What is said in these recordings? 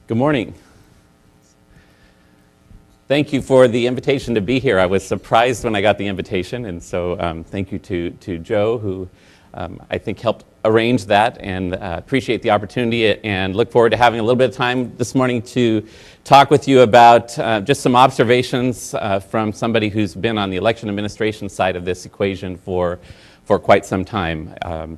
Good morning. Thank you for the invitation to be here. I was surprised when I got the invitation, and so thank you to Joe, who I think helped arrange that, and appreciate the opportunity and look forward to having a little bit of time this morning to talk with you about just some observations from somebody who's been on the election administration side of this equation for quite some time.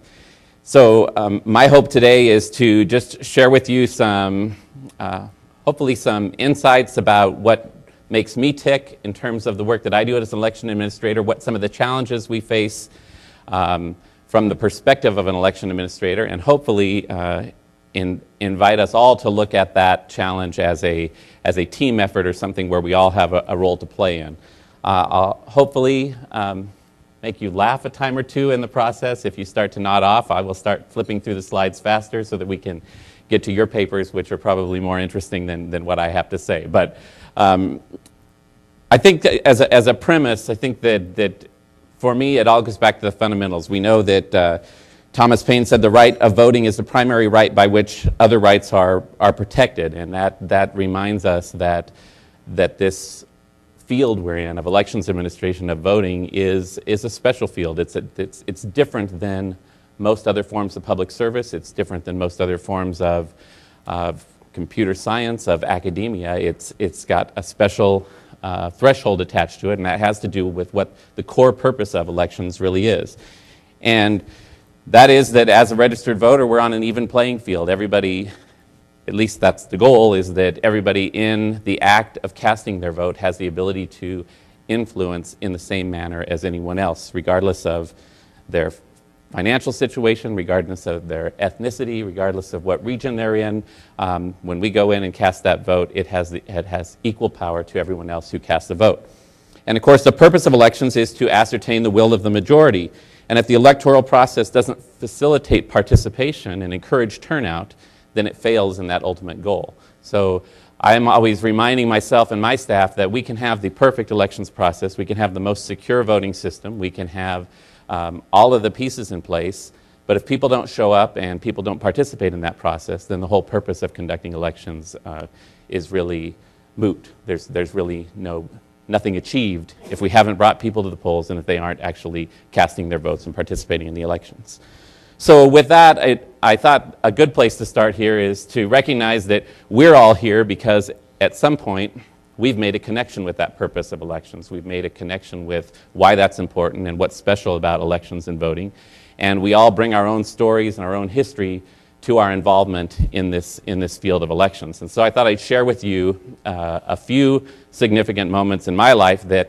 My hope today is to just share with you some, hopefully some insights about what makes me tick in terms of the work that I do as an election administrator, what some of the challenges we face from the perspective of an election administrator, and hopefully invite us all to look at that challenge as a team effort or something where we all have a role to play in. I'll hopefully make you laugh a time or two in the process. If you start to nod off, I will start flipping through the slides faster so that we can get to your papers, which are probably more interesting than what I have to say. But I think as a premise, I think that for me, it all goes back to the fundamentals. We know that Thomas Paine said the right of voting is the primary right by which other rights are protected, and that reminds us that this field we're in of elections administration, of voting, is a special field. It's different than most other forms of public service. It's different than most other forms of computer science, of academia. It's got a special threshold attached to it, and that has to do with what the core purpose of elections really is. And that is that as a registered voter, we're on an even playing field. Everybody, at least that's the goal, is that everybody in the act of casting their vote has the ability to influence in the same manner as anyone else, regardless of their financial situation, regardless of their ethnicity, regardless of what region they're in. When we go in and cast that vote, it has equal power to everyone else who casts the vote. And of course, the purpose of elections is to ascertain the will of the majority. And if the electoral process doesn't facilitate participation and encourage turnout, then it fails in that ultimate goal. So I'm always reminding myself and my staff that we can have the perfect elections process, we can have the most secure voting system, we can have all of the pieces in place, but if people don't show up and people don't participate in that process, then the whole purpose of conducting elections is really moot. There's really nothing achieved if we haven't brought people to the polls and if they aren't actually casting their votes and participating in the elections. So with that, I thought a good place to start here is to recognize that we're all here because at some point we've made a connection with that purpose of elections. We've made a connection with why that's important and what's special about elections and voting. And we all bring our own stories and our own history to our involvement in this field of elections. And so I thought I'd share with you a few significant moments in my life that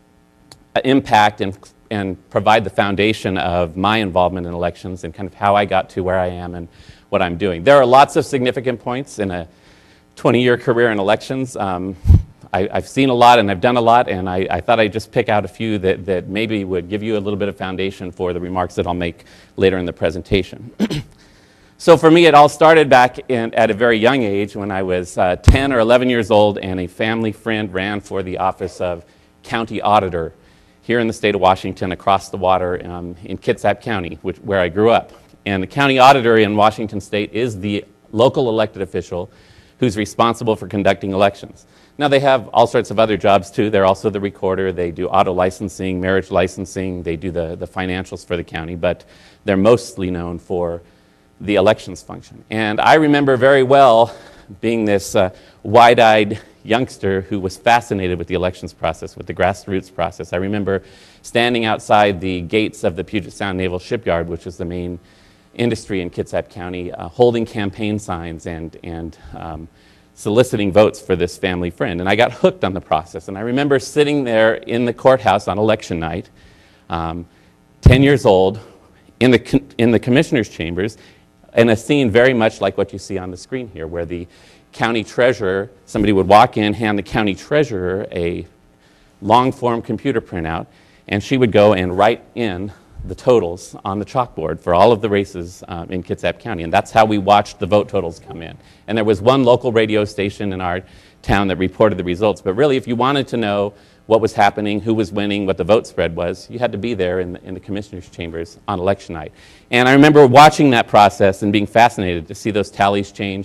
impact and provide the foundation of my involvement in elections and kind of how I got to where I am and what I'm doing. There are lots of significant points in a 20-year career in elections. I've seen a lot and I've done a lot, and I thought I'd just pick out a few that maybe would give you a little bit of foundation for the remarks that I'll make later in the presentation. So for me, it all started back at a very young age when I was 10 or 11 years old, and a family friend ran for the office of county auditor here in the state of Washington, across the water in Kitsap County, where I grew up. And the county auditor in Washington state is the local elected official who's responsible for conducting elections. Now, they have all sorts of other jobs too. They're also the recorder. They do auto licensing, marriage licensing. They do the financials for the county, but they're mostly known for the elections function. And I remember very well being this wide-eyed youngster who was fascinated with the elections process, with the grassroots process. I remember standing outside the gates of the Puget Sound Naval Shipyard, which is the main industry in Kitsap County, holding campaign signs and soliciting votes for this family friend. And I got hooked on the process. And I remember sitting there in the courthouse on election night, 10 years old, in the commissioner's chambers, in a scene very much like what you see on the screen here, where the county treasurer, somebody would walk in, hand the county treasurer a long-form computer printout, and she would go and write in the totals on the chalkboard for all of the races in Kitsap County. And that's how we watched the vote totals come in. And there was one local radio station in our town that reported the results. But really, if you wanted to know what was happening, who was winning, what the vote spread was, you had to be there in the commissioner's chambers on election night. And I remember watching that process and being fascinated to see those tallies change,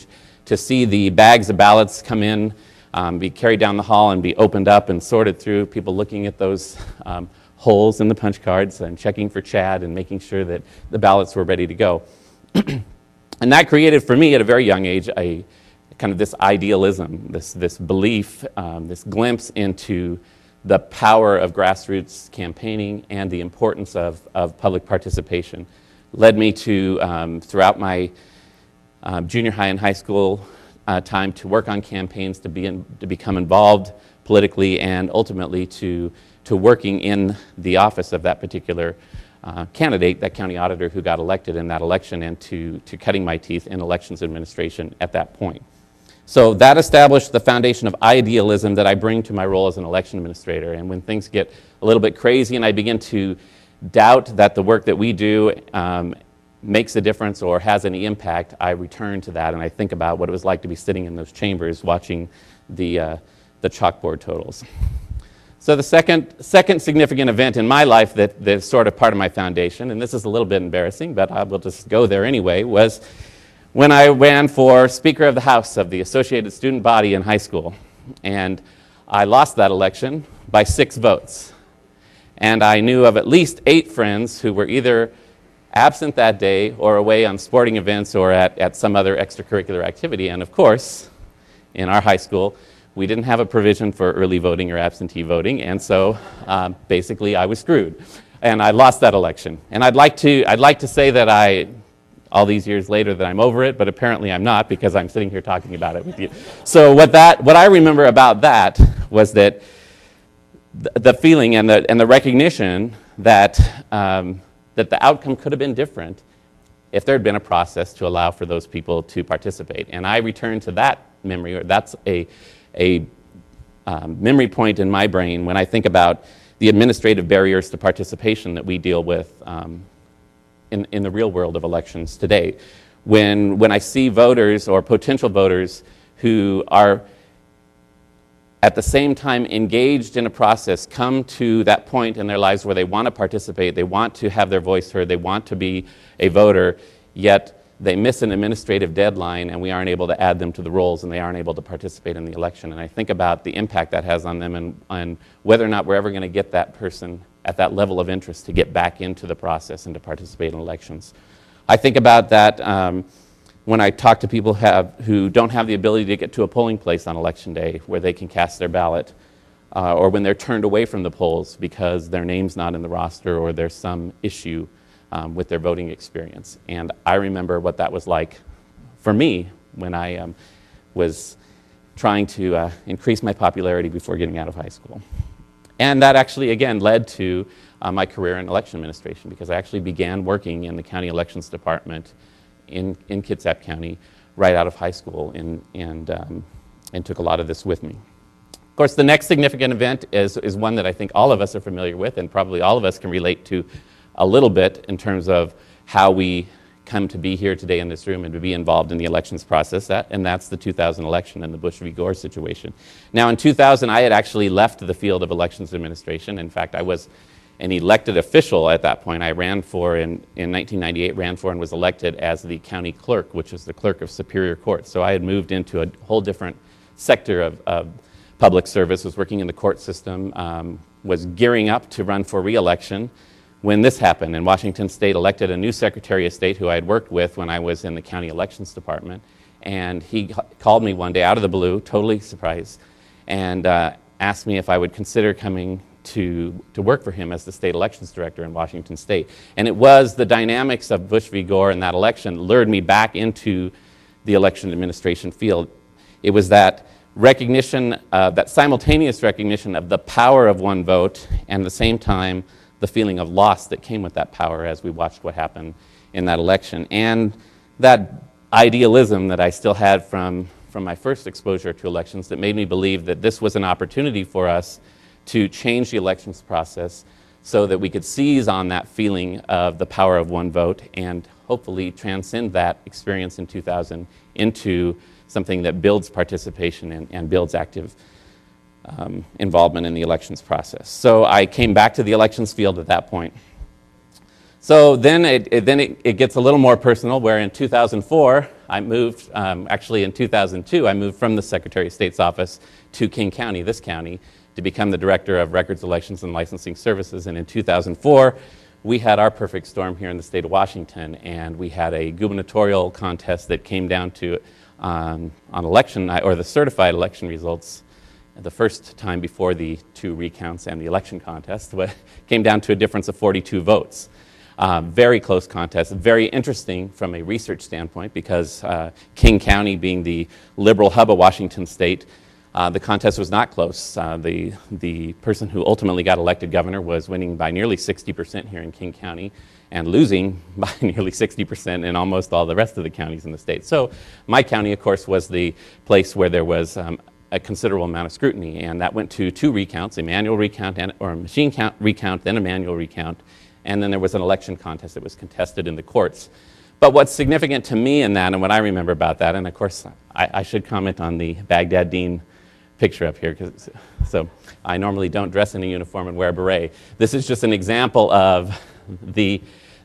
to see the bags of ballots come in, be carried down the hall and be opened up and sorted through, people looking at those holes in the punch cards and checking for Chad and making sure that the ballots were ready to go. And that created for me at a very young age a kind of this idealism, this belief, this glimpse into the power of grassroots campaigning and the importance of public participation. Led me to, throughout my junior high and high school time, to work on campaigns, to become involved politically, and ultimately to working in the office of that particular candidate, that county auditor who got elected in that election, and to cutting my teeth in elections administration at that point. So that established the foundation of idealism that I bring to my role as an election administrator. And when things get a little bit crazy and I begin to doubt that the work that we do makes a difference or has any impact, I return to that and I think about what it was like to be sitting in those chambers watching the chalkboard totals. So the second significant event in my life that's sort of part of my foundation, and this is a little bit embarrassing, but I will just go there anyway, was when I ran for Speaker of the House of the Associated Student Body in high school. And I lost that election by 6 votes. And I knew of at least 8 friends who were either absent that day or away on sporting events or at some other extracurricular activity. And of course, in our high school, we didn't have a provision for early voting or absentee voting, and so basically I was screwed. And I lost that election. And I'd like to say that all these years later, that I'm over it, but apparently I'm not, because I'm sitting here talking about it with you. So what I remember about that was that the feeling and the recognition that that the outcome could have been different if there had been a process to allow for those people to participate. And I return to that memory, or that's a memory point in my brain when I think about the administrative barriers to participation that we deal with in the real world of elections today. When I see voters or potential voters who are at the same time engaged in a process come to that point in their lives where they want to participate, they want to have their voice heard, they want to be a voter, yet they miss an administrative deadline and we aren't able to add them to the rolls and they aren't able to participate in the election. And I think about the impact that has on them and whether or not we're ever going to get that person at that level of interest to get back into the process and to participate in elections. I think about that when I talk to people who don't have the ability to get to a polling place on election day where they can cast their ballot, or when they're turned away from the polls because their name's not in the roster or there's some issue with their voting experience. And I remember what that was like for me when I was trying to increase my popularity before getting out of high school. And that actually, again, led to my career in election administration, because I actually began working in the county elections department in Kitsap County right out of high school and took a lot of this with me. Of course, the next significant event is one that I think all of us are familiar with and probably all of us can relate to a little bit in terms of how we come to be here today in this room and to be involved in the elections process, and that's the 2000 election and the Bush v. Gore situation. Now in 2000, I had actually left the field of elections administration. In fact, I was an elected official at that point. I ran for, in 1998, ran for and was elected as the county clerk, which is the clerk of Superior Court. So I had moved into a whole different sector of public service, was working in the court system, was gearing up to run for re-election when this happened. And Washington State elected a new Secretary of State who I had worked with when I was in the county elections department. And he called me one day out of the blue, totally surprised, and asked me if I would consider coming to work for him as the state elections director in Washington State. And it was the dynamics of Bush v. Gore and that election lured me back into the election administration field. It was that recognition, that simultaneous recognition of the power of one vote, and at the same time the feeling of loss that came with that power as we watched what happened in that election. And that idealism that I still had from my first exposure to elections that made me believe that this was an opportunity for us to change the elections process so that we could seize on that feeling of the power of one vote and hopefully transcend that experience in 2000 into something that builds participation and builds active involvement in the elections process. So I came back to the elections field at that point. So then it gets a little more personal, where in 2004, I moved, actually in 2002, I moved from the Secretary of State's office to King County, this county, to become the Director of Records, Elections, and Licensing Services. And in 2004, we had our perfect storm here in the state of Washington, and we had a gubernatorial contest that came down to, on election night, or the certified election results, the first time before the 2 recounts and the election contest, came down to a difference of 42 votes. Very close contest, very interesting from a research standpoint, because King County being the liberal hub of Washington state, the contest was not close. The person who ultimately got elected governor was winning by nearly 60% here in King County and losing by nearly 60% in almost all the rest of the counties in the state. So my county, of course, was the place where there was a considerable amount of scrutiny, and that went to 2 recounts, a manual recount or a machine recount, then a manual recount. And then there was an election contest that was contested in the courts. But what's significant to me in that, and what I remember about that, and of course I should comment on the Baghdad Dean picture up here, so I normally don't dress in a uniform and wear a beret. This is just an example of the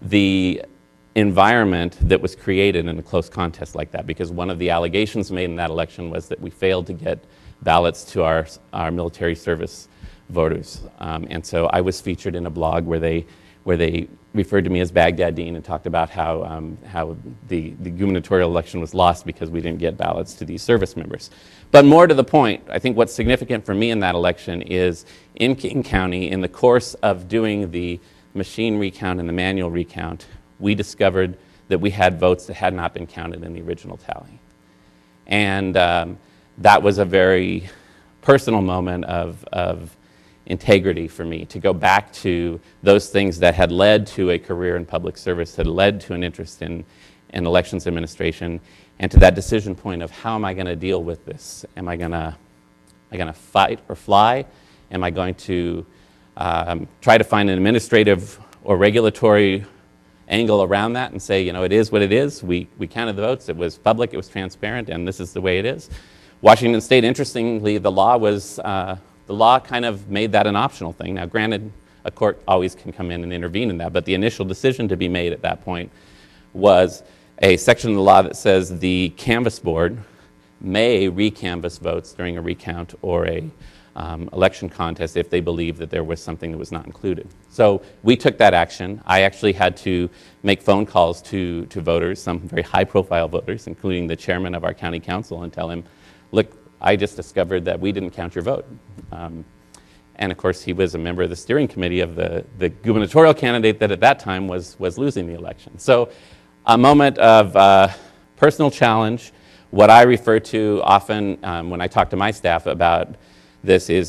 environment that was created in a close contest like that, because one of the allegations made in that election was that we failed to get ballots to our military service voters. And so I was featured in a blog where they referred to me as Baghdad Dean and talked about how the gubernatorial election was lost because we didn't get ballots to these service members. But more to the point, I think what's significant for me in that election is in King County, in the course of doing the machine recount and the manual recount, we discovered that we had votes that had not been counted in the original tally. And that was a very personal moment of integrity for me, to go back to those things that had led to a career in public service, had led to an interest in elections administration, and to that decision point of how am I going to deal with this? Am I going to fight or fly? Am I going to try to find an administrative or regulatory angle around that and say, you know, it is what it is. We counted the votes. It was public. It was transparent, and this is the way it is. Washington State, interestingly, the law kind of made that an optional thing. Now, granted, a court always can come in and intervene in that, but the initial decision to be made at that point was a section of the law that says the canvass board may recanvass votes during a recount or a election contest if they believe that there was something that was not included. So we took that action. I actually had to make phone calls to voters, some very high-profile voters, including the chairman of our county council, and tell him, look, I just discovered that we didn't count your vote. And of course, he was a member of the steering committee of the gubernatorial candidate that at that time was losing the election. So a moment of personal challenge. What I refer to often when I talk to my staff about this is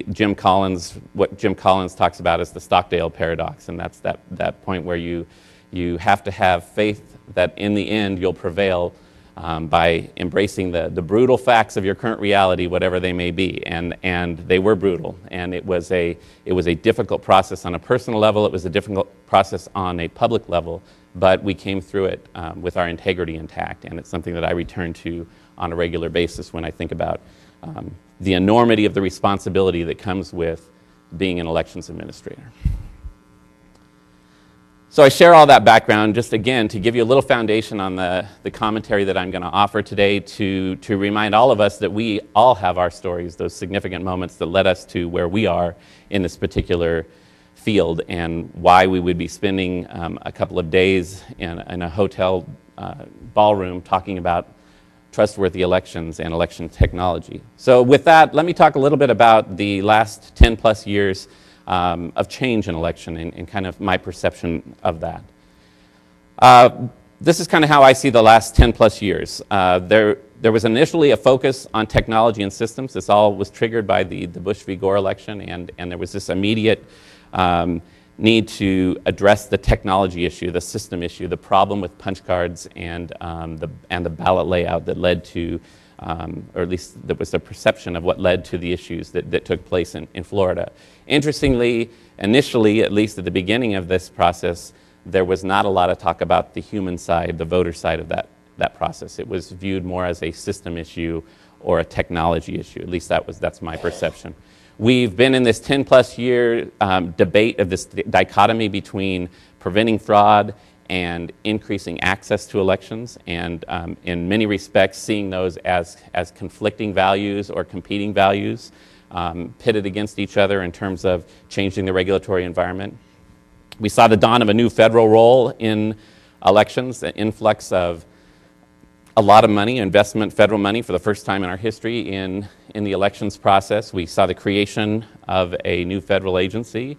what Jim Collins talks about as the Stockdale paradox, and that's that point where you have to have faith that in the end you'll prevail by embracing the brutal facts of your current reality, whatever they may be, and they were brutal, and it was a difficult process on a personal level. It was a difficult process on a public level, but we came through it with our integrity intact, and it's something that I return to on a regular basis when I think about the enormity of the responsibility that comes with being an elections administrator. So I share all that background just again to give you a little foundation on the commentary that I'm going to offer today, to remind all of us that we all have our stories, those significant moments that led us to where we are in this particular field, and why we would be spending a couple of days in a hotel ballroom talking about trustworthy elections and election technology. So with that, let me talk a little bit about the last 10 plus years of change in election and kind of my perception of that. This is kind of how I see the last 10 plus years. There was initially a focus on technology and systems. This all was triggered by the Bush v. Gore election, and there was this immediate need to address the technology issue, the system issue, the problem with punch cards and the ballot layout that led to, or at least there was a perception of what led to the issues that took place in Florida. Interestingly, initially, at least at the beginning of this process, there was not a lot of talk about the human side, the voter side of that process. It was viewed more as a system issue or a technology issue. At least that's my perception. We've been in this 10-plus year debate of this dichotomy between preventing fraud and increasing access to elections, and in many respects seeing those as conflicting values or competing values, pitted against each other in terms of changing the regulatory environment. We saw the dawn of a new federal role in elections, an influx of a lot of money, investment, federal money for the first time in our history in the elections process. We saw the creation of a new federal agency.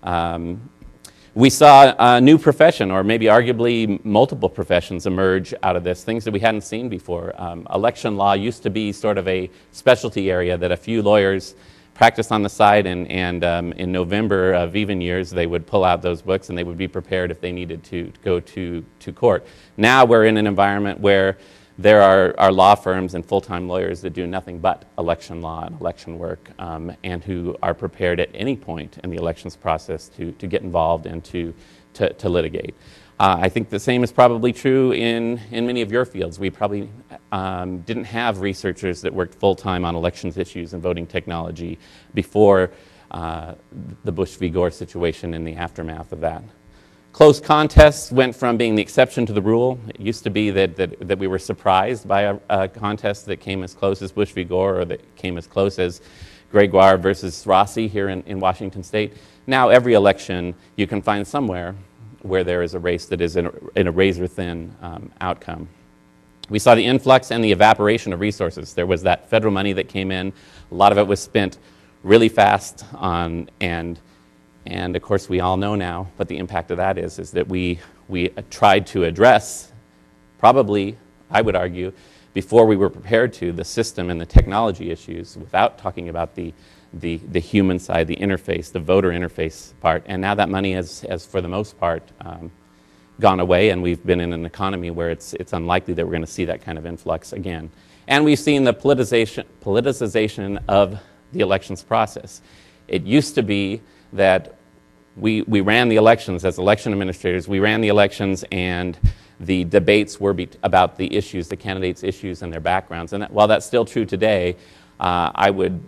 We saw a new profession, or maybe arguably multiple professions, emerge out of this, things that we hadn't seen before. Election law used to be sort of a specialty area that a few lawyers practiced on the side, and in November of even years, they would pull out those books and they would be prepared if they needed to go to court. Now we're in an environment where there are law firms and full-time lawyers that do nothing but election law and election work, and who are prepared at any point in the elections process to get involved and to litigate. I think the same is probably true in many of your fields. We probably didn't have researchers that worked full-time on elections issues and voting technology before the Bush v. Gore situation and the aftermath of that. Close contests went from being the exception to the rule. It used to be that we were surprised by a contest that came as close as Bush v. Gore, or that came as close as Gregoire versus Rossi here in Washington State. Now every election you can find somewhere where there is a race that is in a razor-thin outcome. We saw the influx and the evaporation of resources. There was that federal money that came in. A lot of it was spent really fast on, and of course we all know now what the impact of that is that we tried to address, probably, I would argue, before we were prepared to, the system and the technology issues without talking about the human side, the interface, the voter interface part. And now that money has for the most part, gone away, and we've been in an economy where it's unlikely that we're going to see that kind of influx again. And we've seen the politicization of the elections process. It used to be that we ran the elections as election administrators. We ran the elections, and the debates were about the issues, the candidates' issues and their backgrounds. And while that's still true today, I would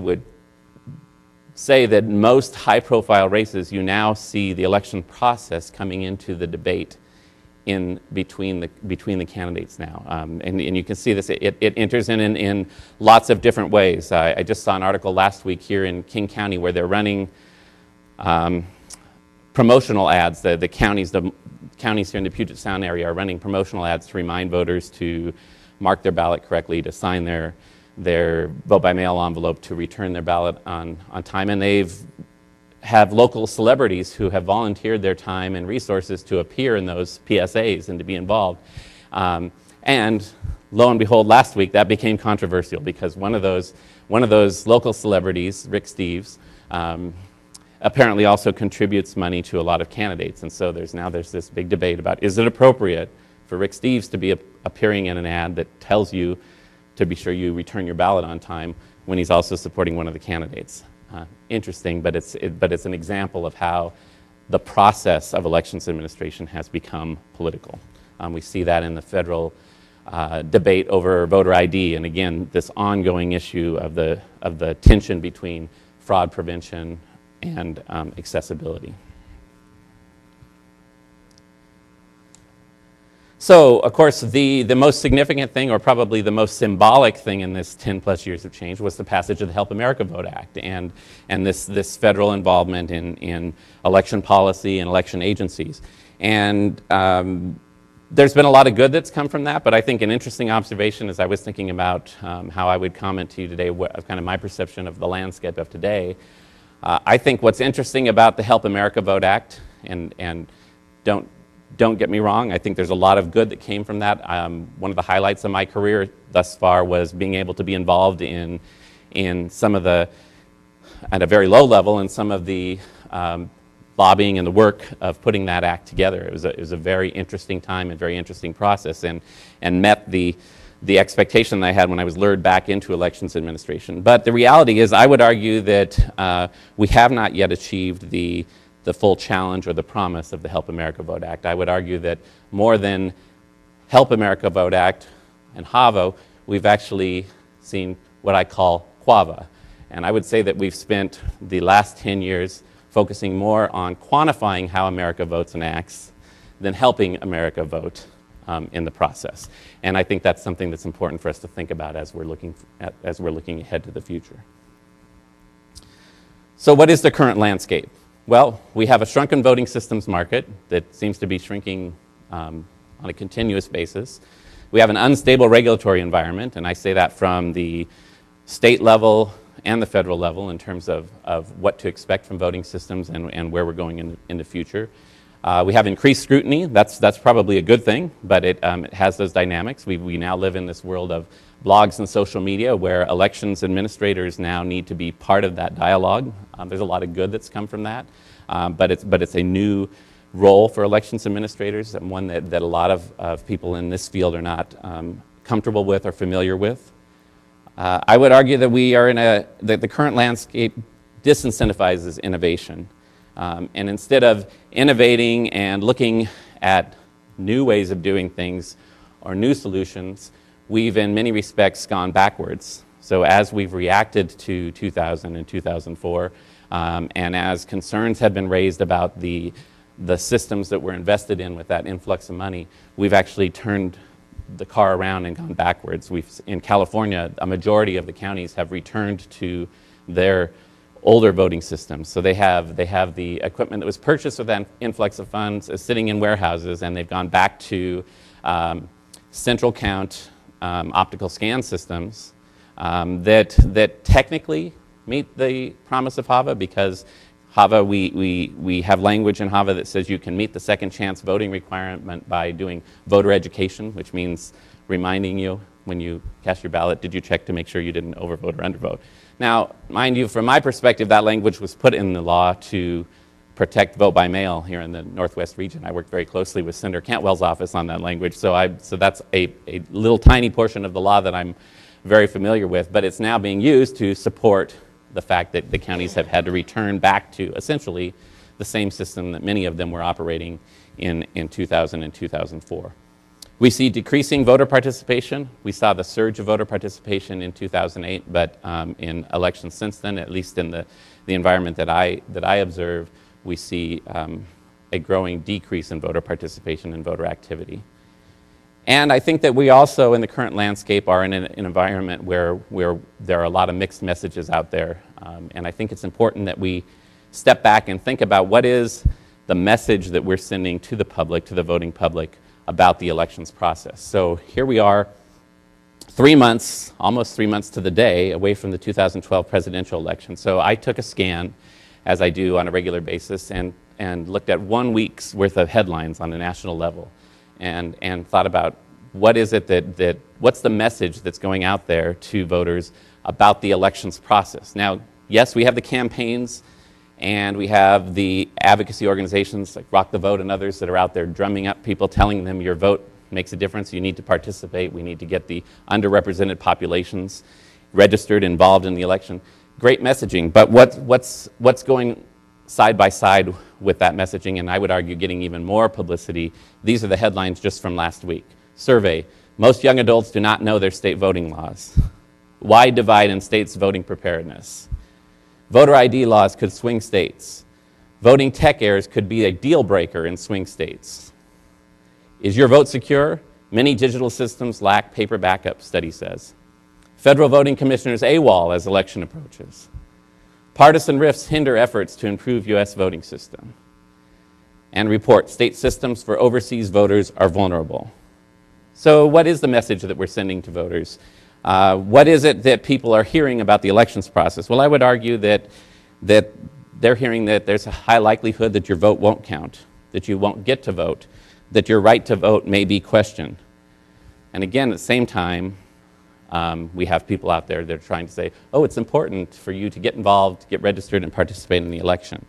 say that most high-profile races, you now see the election process coming into the debate in between the candidates now, and you can see this. It enters in lots of different ways. I just saw an article last week here in King County where they're running promotional ads. The counties here in the Puget Sound area are running promotional ads to remind voters to mark their ballot correctly, to sign their vote-by-mail envelope, to return their ballot on time. And they've have local celebrities who have volunteered their time and resources to appear in those PSAs and to be involved. And lo and behold, last week that became controversial because one of those local celebrities, Rick Steves, apparently also contributes money to a lot of candidates. And so there's this big debate about, is it appropriate for Rick Steves to be appearing in an ad that tells you to be sure you return your ballot on time when he's also supporting one of the candidates? Interesting, but it's an example of how the process of elections administration has become political. We see that in the federal debate over voter ID, and again, this ongoing issue of the tension between fraud prevention and accessibility. So, of course, the most significant thing, or probably the most symbolic thing in this 10-plus years of change, was the passage of the Help America Vote Act and this federal involvement in election policy and election agencies. And there's been a lot of good that's come from that, but I think an interesting observation as I was thinking about how I would comment to you today, kind of my perception of the landscape of today, I think what's interesting about the Help America Vote Act, and don't get me wrong, I think there's a lot of good that came from that. One of the highlights of my career thus far was being able to be involved in some of the, at a very low level, in some of the lobbying and the work of putting that act together. It was a very interesting time and very interesting process, and met the expectation that I had when I was lured back into elections administration. But the reality is, I would argue that we have not yet achieved the full challenge or the promise of the Help America Vote Act. I would argue that more than Help America Vote Act and HAVO, we've actually seen what I call QAVA. And I would say that we've spent the last 10 years focusing more on quantifying how America votes and acts than helping America vote in the process. And I think that's something that's important for us to think about as we're looking ahead to the future. So what is the current landscape? Well, we have a shrunken voting systems market that seems to be shrinking on a continuous basis. We have an unstable regulatory environment, and I say that from the state level and the federal level in terms of what to expect from voting systems and where we're going in the future. We have increased scrutiny. That's probably a good thing, but it has those dynamics. We now live in this world of blogs and social media where elections administrators now need to be part of that dialogue. There's a lot of good that's come from that, but it's a new role for elections administrators, and one that a lot of people in this field are not comfortable with or familiar with. I would argue that that the current landscape disincentivizes innovation. And instead of innovating and looking at new ways of doing things or new solutions, we've in many respects gone backwards. So as we've reacted to 2000 and 2004, and as concerns have been raised about the systems that were invested in with that influx of money, we've actually turned the car around and gone backwards. In California, a majority of the counties have returned to their older voting systems. So they have the equipment that was purchased with that influx of funds is sitting in warehouses, and they've gone back to central count optical scan systems that technically meet the promise of HAVA, because HAVA, we have language in HAVA that says you can meet the second chance voting requirement by doing voter education, which means reminding you when you cast your ballot, did you check to make sure you didn't overvote or undervote? Now, mind you, from my perspective, that language was put in the law to protect vote by mail here in the Northwest region. I worked very closely with Senator Cantwell's office on that language, so that's a little tiny portion of the law that I'm very familiar with, but it's now being used to support the fact that the counties have had to return back to essentially the same system that many of them were operating in 2000 and 2004. We see decreasing voter participation. We saw the surge of voter participation in 2008, but in elections since then, at least in the environment that I observe, we see a growing decrease in voter participation and voter activity. And I think that we also, in the current landscape, are in an environment where there are a lot of mixed messages out there. And I think it's important that we step back and think about what is the message that we're sending to the public, to the voting public, about the elections process. So here we are, 3 months, almost 3 months to the day, away from the 2012 presidential election. So I took a scan, as I do on a regular basis, and looked at 1 week's worth of headlines on a national level, and thought about what is it what's the message that's going out there to voters about the elections process. Now, yes, we have the campaigns, and we have the advocacy organizations like Rock the Vote and others that are out there drumming up people, telling them your vote makes a difference, you need to participate, we need to get the underrepresented populations registered, involved in the election. Great messaging, but what's going side by side with that messaging, and I would argue getting even more publicity? These are the headlines just from last week. Survey: most young adults do not know their state voting laws. Wide divide in states' voting preparedness. Voter ID laws could swing states. Voting tech errors could be a deal breaker in swing states. Is your vote secure? Many digital systems lack paper backup, study says. Federal voting commissioners AWOL as election approaches. Partisan rifts hinder efforts to improve U.S. voting system. And report: state systems for overseas voters are vulnerable. So what is the message that we're sending to voters? What is it that people are hearing about the elections process? Well, I would argue that they're hearing that there's a high likelihood that your vote won't count, that you won't get to vote, that your right to vote may be questioned. And again, at the same time, we have people out there that are trying to say, oh, it's important for you to get involved, get registered, and participate in the election.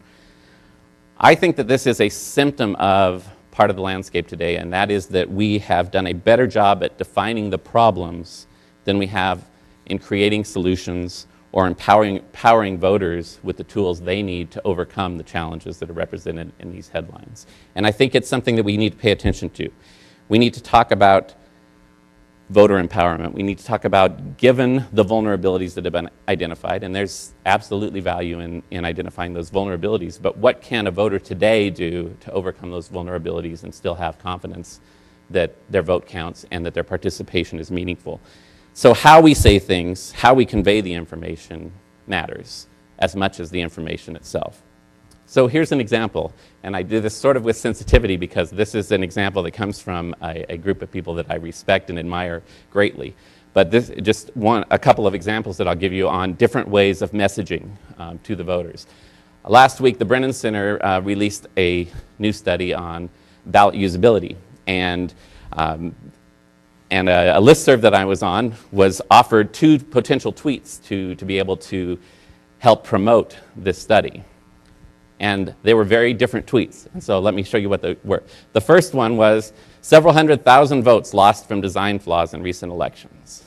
I think that this is a symptom of part of the landscape today, and that is that we have done a better job at defining the problems than we have in creating solutions or empowering voters with the tools they need to overcome the challenges that are represented in these headlines. And I think it's something that we need to pay attention to. We need to talk about voter empowerment. We need to talk about, given the vulnerabilities that have been identified, and there's absolutely value in identifying those vulnerabilities, but what can a voter today do to overcome those vulnerabilities and still have confidence that their vote counts and that their participation is meaningful? So how we say things, how we convey the information matters as much as the information itself. So here's an example, and I do this sort of with sensitivity because this is an example that comes from a group of people that I respect and admire greatly. But this just a couple of examples that I'll give you on different ways of messaging to the voters. Last week, the Brennan Center released a new study on ballot usability, and a listserv that I was on was offered 2 potential tweets to be able to help promote this study. And they were very different tweets. And so let me show you what they were. The first one was, several 100,000 votes lost from design flaws in recent elections.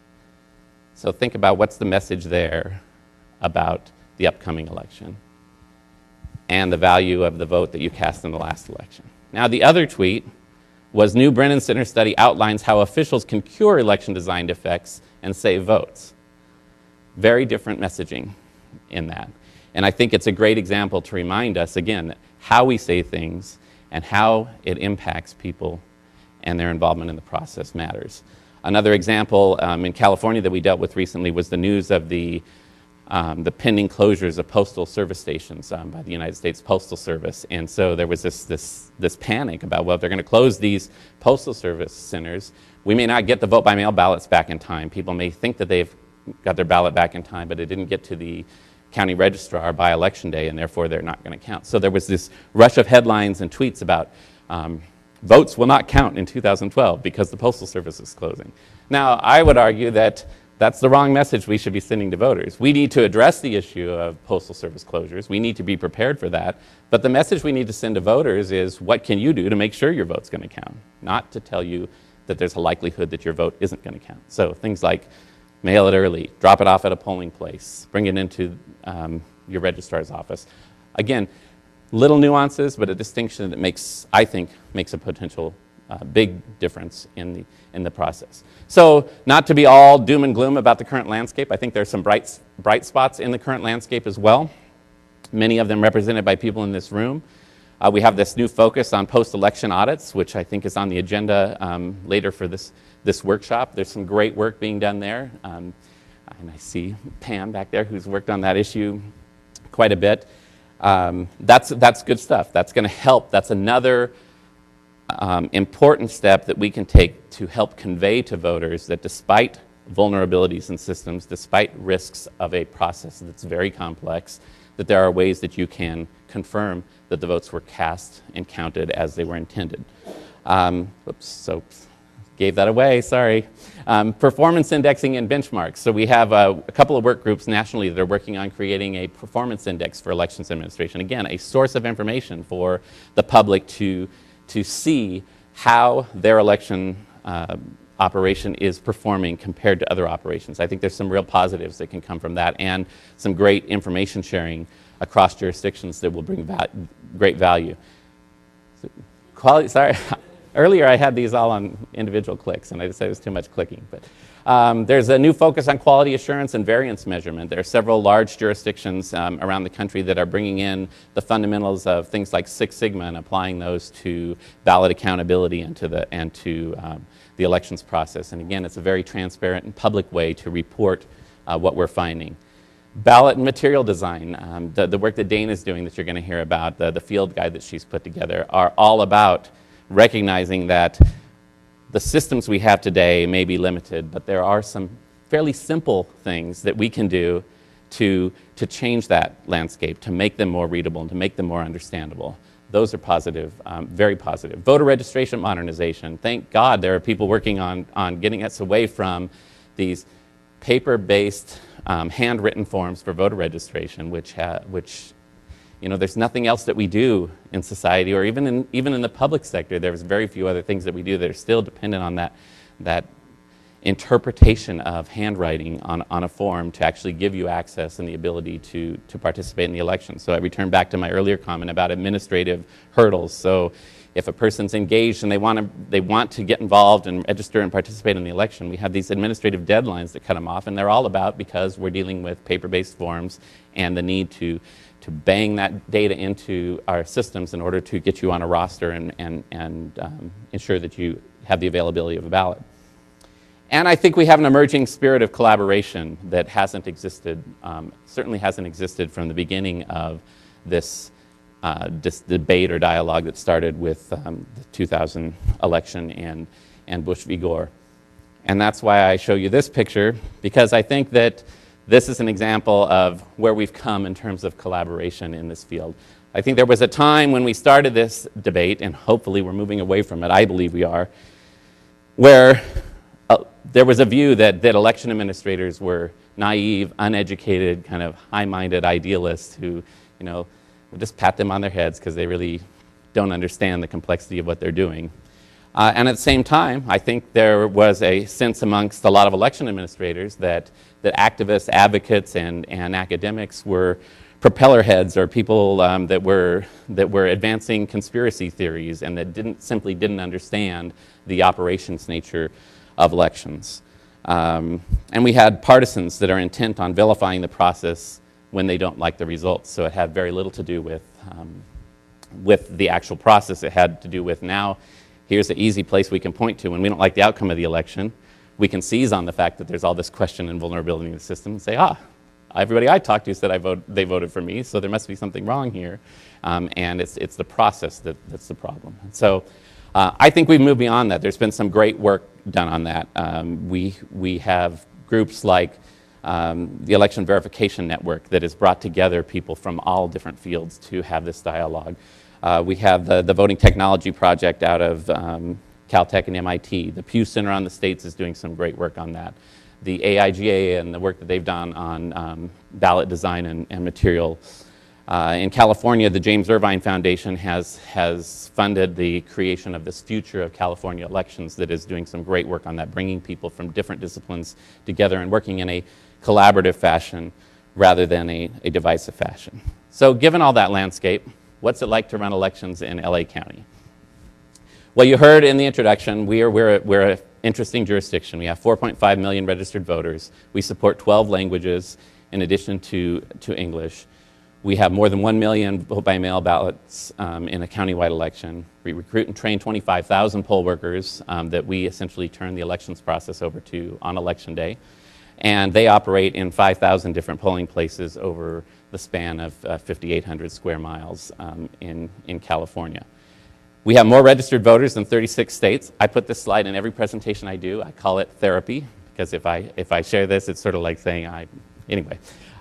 So think about what's the message there about the upcoming election and the value of the vote that you cast in the last election. Now, the other tweet was, new Brennan Center study outlines how officials can cure election design defects and save votes. Very different messaging in that. And I think it's a great example to remind us, again, how we say things and how it impacts people and their involvement in the process matters. Another example in California that we dealt with recently was the news of the pending closures of postal service stations by the United States Postal Service. And so there was this panic about, well, if they're going to close these postal service centers, we may not get the vote-by-mail ballots back in time. People may think that they've got their ballot back in time, but it didn't get to the county registrar by election day, and therefore they're not going to count. So there was this rush of headlines and tweets about votes will not count in 2012 because the Postal Service is closing. Now, I would argue that that's the wrong message we should be sending to voters. We need to address the issue of Postal Service closures. We need to be prepared for that. But the message we need to send to voters is, what can you do to make sure your vote's going to count? Not to tell you that there's a likelihood that your vote isn't going to count. So things like mail it early, drop it off at a polling place, bring it into your registrar's office. Again, little nuances, but a distinction that I think makes a potential big difference in the process. So not to be all doom and gloom about the current landscape, I think there's some bright spots in the current landscape as well, many of them represented by people in this room. We have this new focus on post-election audits, which I think is on the agenda later for this workshop. There's some great work being done there. And I see Pam back there who's worked on that issue quite a bit. That's good stuff. That's going to help. That's another important step that we can take to help convey to voters that despite vulnerabilities in systems, despite risks of a process that's very complex, that there are ways that you can confirm that the votes were cast and counted as they were intended. Gave that away, sorry. Performance indexing and benchmarks. So we have a couple of work groups nationally that are working on creating a performance index for elections administration. Again, a source of information for the public to see how their election operation is performing compared to other operations. I think there's some real positives that can come from that, and some great information sharing across jurisdictions that will bring great value. Sorry. Earlier I had these all on individual clicks, and I decided it was too much clicking. But there's a new focus on quality assurance and variance measurement. There are several large jurisdictions around the country that are bringing in the fundamentals of things like Six Sigma and applying those to ballot accountability and to the elections process. And again, it's a very transparent and public way to report what we're finding. Ballot and material design, the work that Dane is doing that you're going to hear about, the field guide that she's put together, are all about recognizing that the systems we have today may be limited, but there are some fairly simple things that we can do to change that landscape, to make them more readable and to make them more understandable. Those are positive, very positive. Voter registration modernization. Thank God there are people working on getting us away from these paper-based, handwritten forms for voter registration, which there's nothing else that we do in society, or even in the public sector. There's very few other things that we do that are still dependent on that interpretation of handwriting on a form to actually give you access and the ability to participate in the election. So I return back to my earlier comment about administrative hurdles. So if a person's engaged and they want to get involved and register and participate in the election, we have these administrative deadlines that cut them off, and they're all about because we're dealing with paper-based forms and the need to bang that data into our systems in order to get you on a roster and ensure that you have the availability of a ballot. And I think we have an emerging spirit of collaboration that hasn't existed, certainly hasn't existed from the beginning of this debate or dialogue that started with the 2000 election and Bush v. Gore. And that's why I show you this picture, because I think that this is an example of where we've come in terms of collaboration in this field. I think there was a time when we started this debate, and hopefully we're moving away from it, I believe we are, where there was a view that election administrators were naive, uneducated, kind of high-minded idealists who, will just pat them on their heads because they really don't understand the complexity of what they're doing. And at the same time, I think there was a sense amongst a lot of election administrators that activists, advocates, and academics were propeller heads, or people that were advancing conspiracy theories and that simply didn't understand the operations nature of elections. And we had partisans that are intent on vilifying the process when they don't like the results. So it had very little to do with the actual process. It had to do with, now here's the easy place we can point to when we don't like the outcome of the election. We can seize on the fact that there's all this question and vulnerability in the system and say, everybody I talked to said they voted for me, so there must be something wrong here. And it's the process that's the problem. So I think we've moved beyond that. There's been some great work done on that. We have groups like the Election Verification Network that has brought together people from all different fields to have this dialogue. We have the Voting Technology Project out of Caltech and MIT. The Pew Center on the States is doing some great work on that. The AIGA and the work that they've done on ballot design and material. In California, the James Irvine Foundation has funded the creation of this Future of California Elections that is doing some great work on that, bringing people from different disciplines together and working in a collaborative fashion rather than a divisive fashion. So given all that landscape, what's it like to run elections in LA County? Well, you heard in the introduction, we're an interesting jurisdiction. We have 4.5 million registered voters. We support 12 languages in addition to English. We have more than 1 million vote-by-mail ballots in a countywide election. We recruit and train 25,000 poll workers that we essentially turn the elections process over to on election day. And they operate in 5,000 different polling places over the span of 5,800 square miles in California. We have more registered voters than 36 states. I put this slide in every presentation I do. I call it therapy, because if I share this, it's sort of like saying anyway.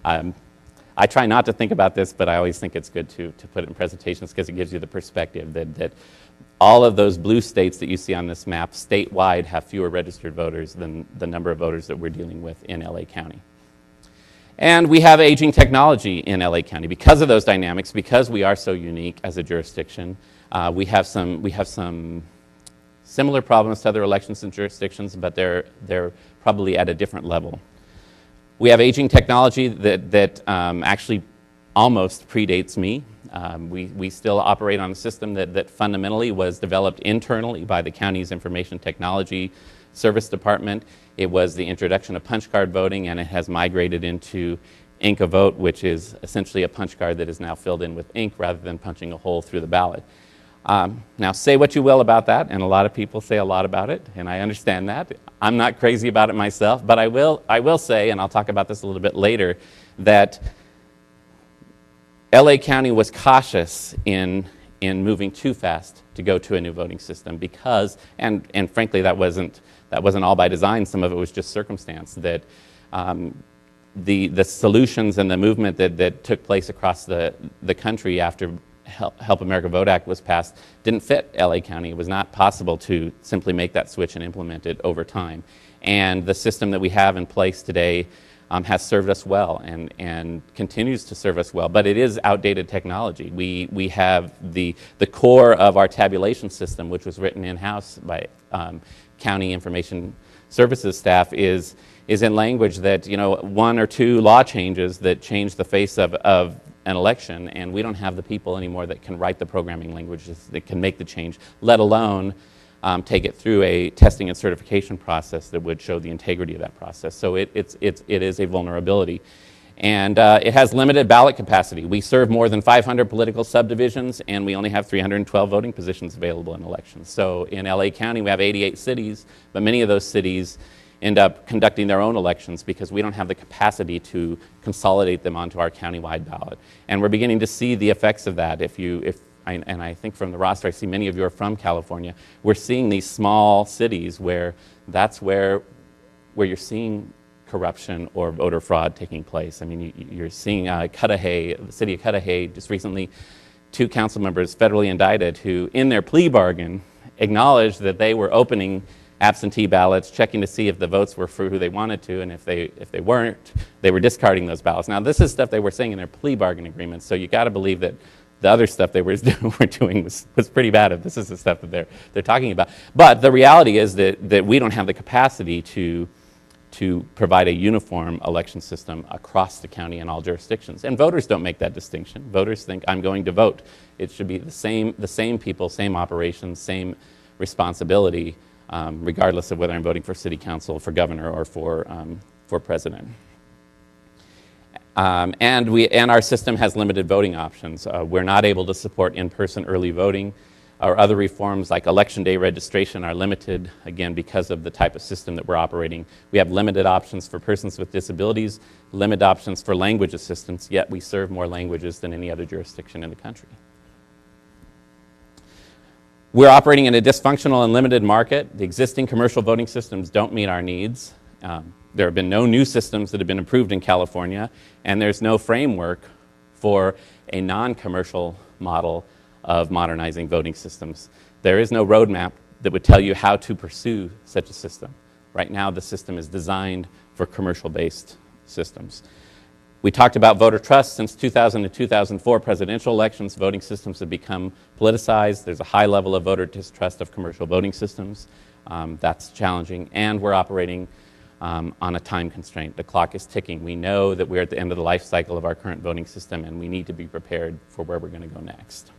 I try not to think about this, but I always think it's good to put it in presentations because it gives you the perspective that all of those blue states that you see on this map statewide have fewer registered voters than the number of voters that we're dealing with in LA County. And we have aging technology in LA County. Because of those dynamics, because we are so unique as a jurisdiction, we have some similar problems to other elections and jurisdictions, but they're probably at a different level. We have aging technology that actually almost predates me. We still operate on a system that fundamentally was developed internally by the county's Information Technology Service Department. It was the introduction of punch card voting, and it has migrated into Ink-A-Vote, which is essentially a punch card that is now filled in with ink rather than punching a hole through the ballot. Now, say what you will about that, and a lot of people say a lot about it, and I understand that. I'm not crazy about it myself, but I will say, and I'll talk about this a little bit later, that LA County was cautious in moving too fast to go to a new voting system because, and frankly, that wasn't all by design. Some of it was just circumstance. That the solutions and the movement that took place across the country after Help America Vote Act was passed didn't fit LA County. It was not possible to simply make that switch and implement it over time. And the system that we have in place today has served us well and continues to serve us well, but it is outdated technology. We have the core of our tabulation system, which was written in-house by county information services staff, is in language that, one or two law changes that change the face of an election, and we don't have the people anymore that can write the programming languages that can make the change, let alone take it through a testing and certification process that would show the integrity of that process. So it is a vulnerability. And it has limited ballot capacity. We serve more than 500 political subdivisions, and we only have 312 voting positions available in elections. So in LA County, we have 88 cities, but many of those cities end up conducting their own elections because we don't have the capacity to consolidate them onto our countywide ballot. And we're beginning to see the effects of that. And I think from the roster, I see many of you are from California. We're seeing these small cities where that's where you're seeing corruption or voter fraud taking place. I mean, you're seeing Cudahy, the city of Cudahy, just recently, 2 council members federally indicted who, in their plea bargain, acknowledged that they were opening absentee ballots, checking to see if the votes were for who they wanted to, and if they weren't, they were discarding those ballots. Now, this is stuff they were saying in their plea bargain agreements, so you got to believe that the other stuff they were doing was pretty bad if this is the stuff that they're talking about. But the reality is that we don't have the capacity to provide a uniform election system across the county in all jurisdictions. And voters don't make that distinction. Voters think, I'm going to vote. It should be the same people, same operations, same responsibility, regardless of whether I'm voting for city council, for governor, or for president. And our system has limited voting options. We're not able to support in-person early voting. Our other reforms like election day registration are limited, again, because of the type of system that we're operating. We have limited options for persons with disabilities, limited options for language assistance, yet we serve more languages than any other jurisdiction in the country. We're operating in a dysfunctional and limited market. The existing commercial voting systems don't meet our needs. There have been no new systems that have been approved in California, and there's no framework for a non-commercial model of modernizing voting systems. There is no roadmap that would tell you how to pursue such a system. Right now, the system is designed for commercial-based systems. We talked about voter trust. Since 2000 to 2004 presidential elections, voting systems have become politicized. There's a high level of voter distrust of commercial voting systems. That's challenging, and we're operating on a time constraint. The clock is ticking. We know that we're at the end of the life cycle of our current voting system, and we need to be prepared for where we're going to go next.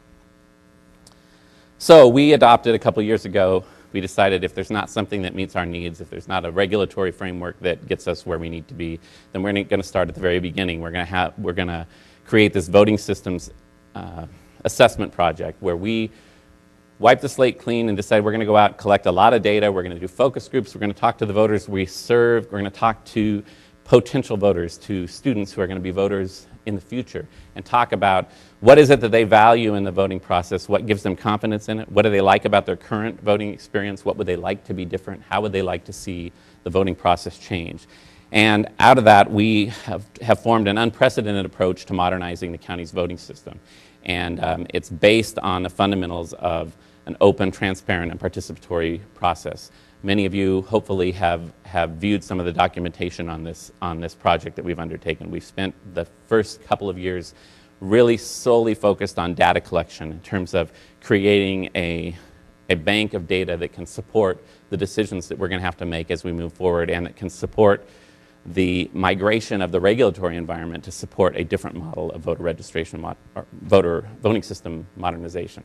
So we adopted a couple years ago, we decided if there's not something that meets our needs, if there's not a regulatory framework that gets us where we need to be, then we're going to start at the very beginning. We're going to create this voting systems assessment project where we wipe the slate clean and decide we're going to go out and collect a lot of data. We're going to do focus groups. We're going to talk to the voters we serve. We're going to talk to potential voters, to students who are going to be voters in the future, and talk about what is it that they value in the voting process, what gives them confidence in it, what do they like about their current voting experience, what would they like to be different, how would they like to see the voting process change. And out of that, we have formed an unprecedented approach to modernizing the county's voting system. And it's based on the fundamentals of an open, transparent, and participatory process. Many of you hopefully have viewed some of the documentation on this project that we've undertaken. We've spent the first couple of years really solely focused on data collection in terms of creating a bank of data that can support the decisions that we're going to have to make as we move forward, and that can support the migration of the regulatory environment to support a different model of voter registration or voting system modernization.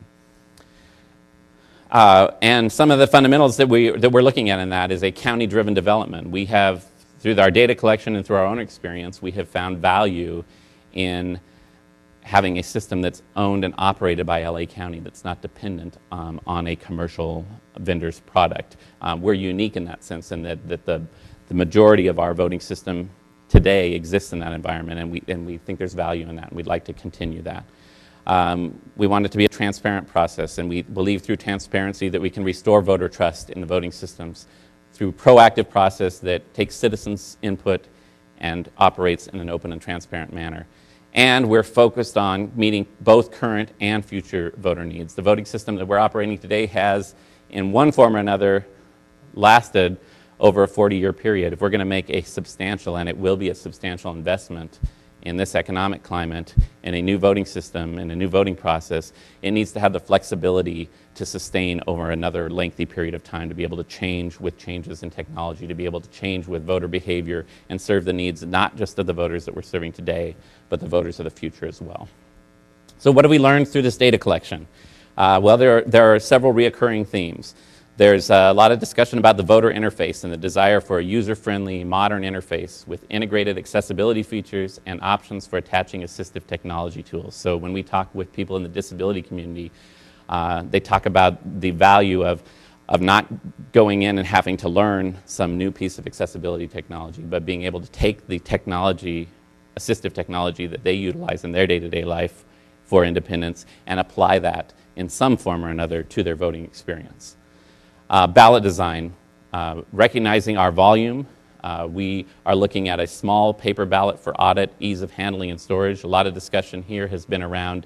And some of the fundamentals that we're looking at in that is a county-driven development. We have, through our data collection and through our own experience, we have found value in having a system that's owned and operated by LA County that's not dependent on a commercial vendor's product. We're unique in that sense, in that the majority of our voting system today exists in that environment, and we think there's value in that, and we'd like to continue that. We want it to be a transparent process, and we believe through transparency that we can restore voter trust in the voting systems through proactive process that takes citizens' input and operates in an open and transparent manner. And we're focused on meeting both current and future voter needs. The voting system that we're operating today has, in one form or another, lasted over a 40-year period. If we're going to make a substantial, and it will be a substantial investment in this economic climate, in a new voting system, in a new voting process, it needs to have the flexibility to sustain over another lengthy period of time, to be able to change with changes in technology, to be able to change with voter behavior and serve the needs not just of the voters that we're serving today, but the voters of the future as well. So what have we learned through this data collection? Well, there are several reoccurring themes. There's a lot of discussion about the voter interface and the desire for a user-friendly, modern interface with integrated accessibility features and options for attaching assistive technology tools. So when we talk with people in the disability community, they talk about the value of not going in and having to learn some new piece of accessibility technology, but being able to take the technology, assistive technology that they utilize in their day-to-day life for independence and apply that in some form or another to their voting experience. Ballot design, recognizing our volume. We are looking at a small paper ballot for audit, ease of handling and storage. A lot of discussion here has been around,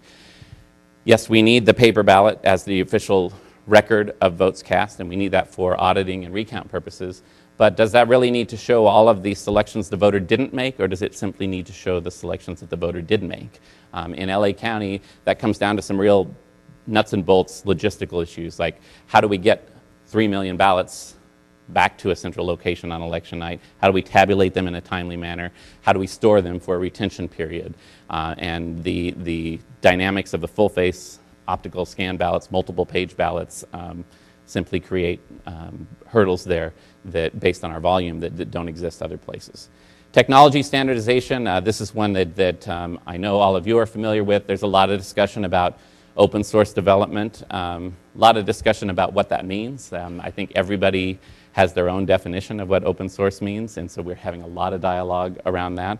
yes, we need the paper ballot as the official record of votes cast, and we need that for auditing and recount purposes. But does that really need to show all of the selections the voter didn't make, or does it simply need to show the selections that the voter did make? In LA County, that comes down to some real nuts and bolts logistical issues, like how do we get 3 million ballots back to a central location on election night? How do we tabulate them in a timely manner? How do we store them for a retention period? And the dynamics of the full-face optical scan ballots, multiple page ballots, simply create hurdles there that, based on our volume, that don't exist other places. Technology standardization, this is one that I know all of you are familiar with. There's a lot of discussion about open source development, a lot of discussion about what that means. I think everybody has their own definition of what open source means, and so we're having a lot of dialogue around that.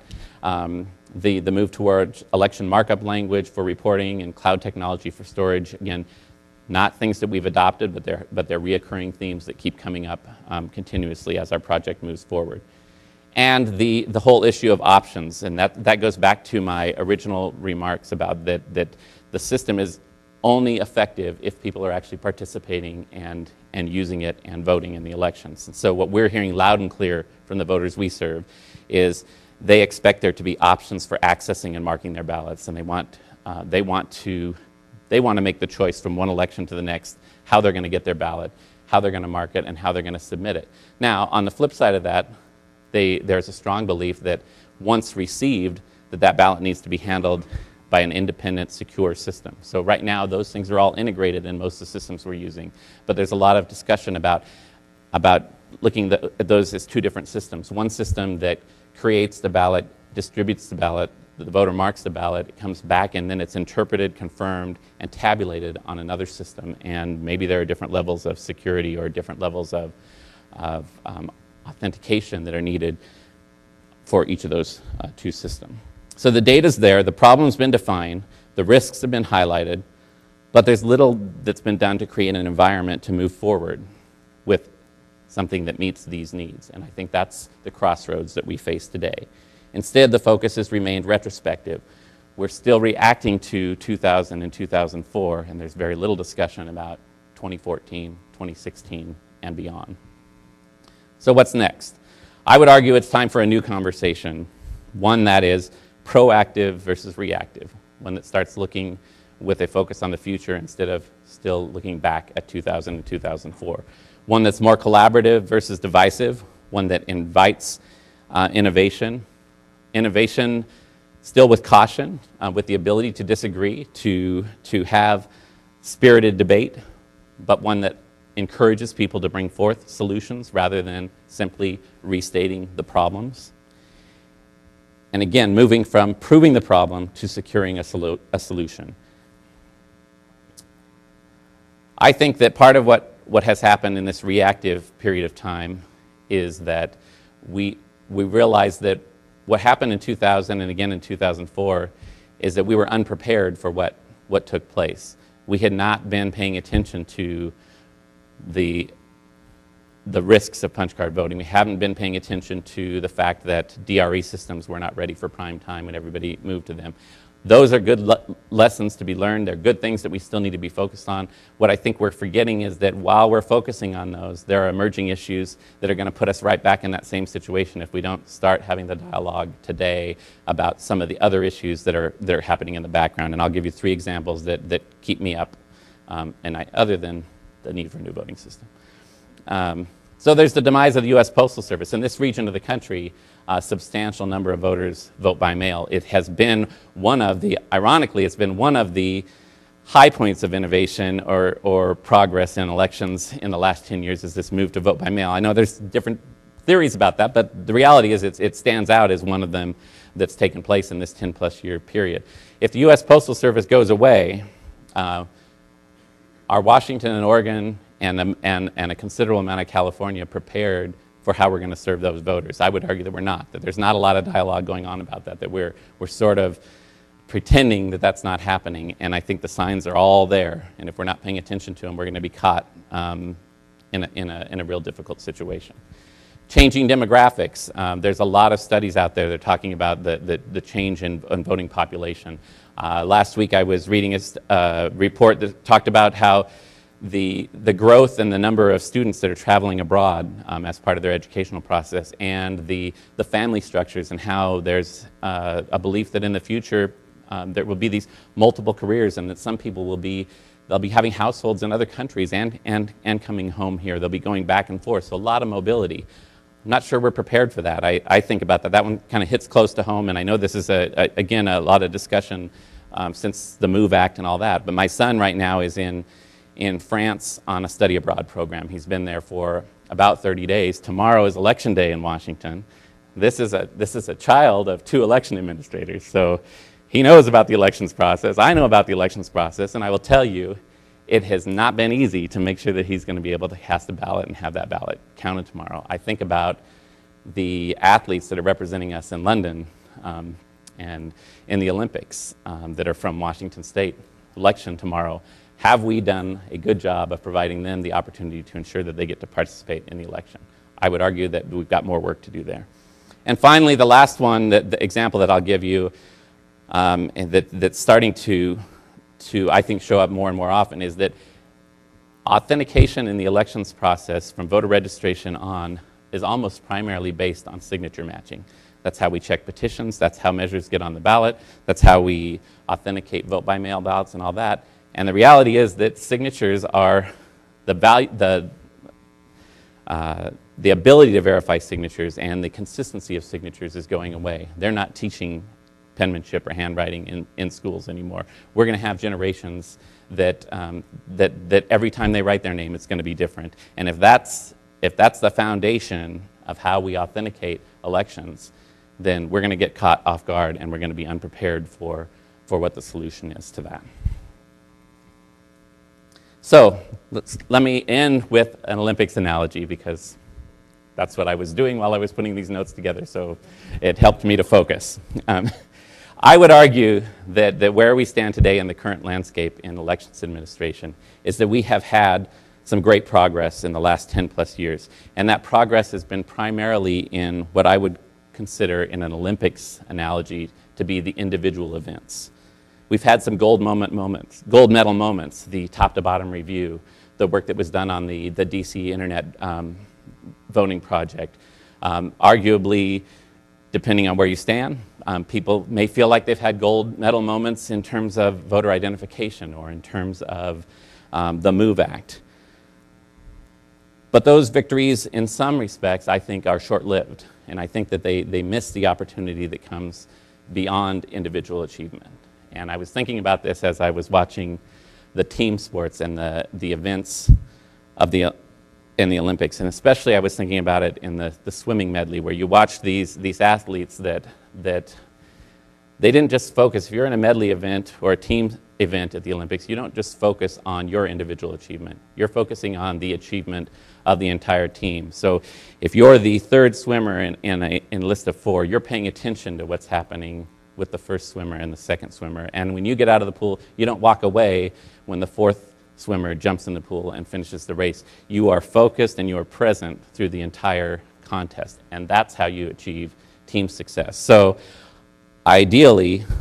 The move towards election markup language for reporting and cloud technology for storage, again, not things that we've adopted, but they're reoccurring themes that keep coming up continuously as our project moves forward. And the whole issue of options, and that goes back to my original remarks about that the system is only effective if people are actually participating and using it and voting in the elections. And so what we're hearing loud and clear from the voters we serve is they expect there to be options for accessing and marking their ballots, and they want to make the choice from one election to the next how they're going to get their ballot, how they're going to mark it, and how they're going to submit it. Now, on the flip side of that, there's a strong belief that once received, that ballot needs to be handled by an independent, secure system. So right now, those things are all integrated in most of the systems we're using, but there's a lot of discussion about looking at those as two different systems. One system that creates the ballot, distributes the ballot, the voter marks the ballot, it comes back, and then it's interpreted, confirmed, and tabulated on another system. And maybe there are different levels of security or different levels of authentication that are needed for each of those two systems. So the data's there, the problem's been defined, the risks have been highlighted, but there's little that's been done to create an environment to move forward with something that meets these needs. And I think that's the crossroads that we face today. Instead, the focus has remained retrospective. We're still reacting to 2000 and 2004, and there's very little discussion about 2014, 2016, and beyond. So what's next? I would argue it's time for a new conversation, one that is proactive versus reactive, one that starts looking with a focus on the future instead of still looking back at 2000 and 2004. One that's more collaborative versus divisive, one that invites innovation still with caution, with the ability to disagree, to have spirited debate, but one that encourages people to bring forth solutions rather than simply restating the problems. And again, moving from proving the problem to securing a solution. I think that part of what has happened in this reactive period of time is that we realize that what happened in 2000 and again in 2004 is that we were unprepared for what took place. We had not been paying attention to the risks of punch card voting. We haven't been paying attention to the fact that DRE systems were not ready for prime time when everybody moved to them. Those are good lessons to be learned. They're good things that we still need to be focused on. What I think we're forgetting is that while we're focusing on those, there are emerging issues that are going to put us right back in that same situation if we don't start having the dialogue today about some of the other issues that are happening in the background. And I'll give you 3 examples that keep me up, other than the need for a new voting system. So there's the demise of the U.S. Postal Service. In this region of the country, a substantial number of voters vote by mail. It has been ironically, it's been one of the high points of innovation or progress in elections in the last 10 years is this move to vote by mail. I know there's different theories about that, but the reality is it stands out as one of them that's taken place in this 10-plus year period. If the U.S. Postal Service goes away, are Washington and Oregon and a considerable amount of California prepared for how we're going to serve those voters? I would argue that we're not, that there's not a lot of dialogue going on about that we're sort of pretending that that's not happening, and I think the signs are all there, and if we're not paying attention to them, we're going to be caught in a real difficult situation. Changing demographics. There's a lot of studies out there that are talking about the change in voting population. Last week I was reading a report that talked about how the growth and the number of students that are traveling abroad as part of their educational process, and the family structures, and how there's a belief that in the future there will be these multiple careers, and that some people they'll be having households in other countries and coming home here. They'll be going back and forth, so a lot of mobility. I'm not sure we're prepared for that. I think about that. That one kind of hits close to home, and I know this is, again, a lot of discussion since the MOVE Act and all that, but my son right now is in France on a study abroad program. He's been there for about 30 days. Tomorrow is election day in Washington. This is a child of 2 election administrators, so he knows about the elections process. I know about the elections process, and I will tell you, it has not been easy to make sure that he's going to be able to cast a ballot and have that ballot counted tomorrow. I think about the athletes that are representing us in London and in the Olympics that are from Washington State. Election tomorrow. Have we done a good job of providing them the opportunity to ensure that they get to participate in the election? I would argue that we've got more work to do there. And finally, the last one, the example that I'll give you, and that's starting to I think show up more and more often, is that authentication in the elections process from voter registration on is almost primarily based on signature matching. That's how we check petitions, that's how measures get on the ballot, that's how we authenticate vote by mail ballots and all that. And the reality is that signatures are the ability to verify signatures and the consistency of signatures is going away. They're not teaching penmanship or handwriting in schools anymore. We're going to have generations that every time they write their name, it's going to be different. And if that's the foundation of how we authenticate elections, then we're going to get caught off guard, and we're going to be unprepared for what the solution is to that. So let me end with an Olympics analogy, because that's what I was doing while I was putting these notes together, so it helped me to focus. I would argue that where we stand today in the current landscape in elections administration is that we have had some great progress in the last 10-plus years, and that progress has been primarily in what I would consider, in an Olympics analogy, to be the individual events. We've had some gold medal moments, the top-to-bottom review, the work that was done on the DC Internet voting project. Arguably, depending on where you stand, people may feel like they've had gold medal moments in terms of voter identification or in terms of the MOVE Act. But those victories, in some respects, I think are short-lived, and I think that they miss the opportunity that comes beyond individual achievement. And I was thinking about this as I was watching the team sports and the events of in the Olympics, and especially I was thinking about it in the swimming medley, where you watch these athletes that they didn't just focus. If you're in a medley event or a team event at the Olympics, you don't just focus on your individual achievement. You're focusing on the achievement of the entire team. So if you're the third swimmer in a list of 4, you're paying attention to what's happening with the first swimmer and the second swimmer. And when you get out of the pool, you don't walk away when the 4th swimmer jumps in the pool and finishes the race. You are focused and you are present through the entire contest. And that's how you achieve team success. So ideally,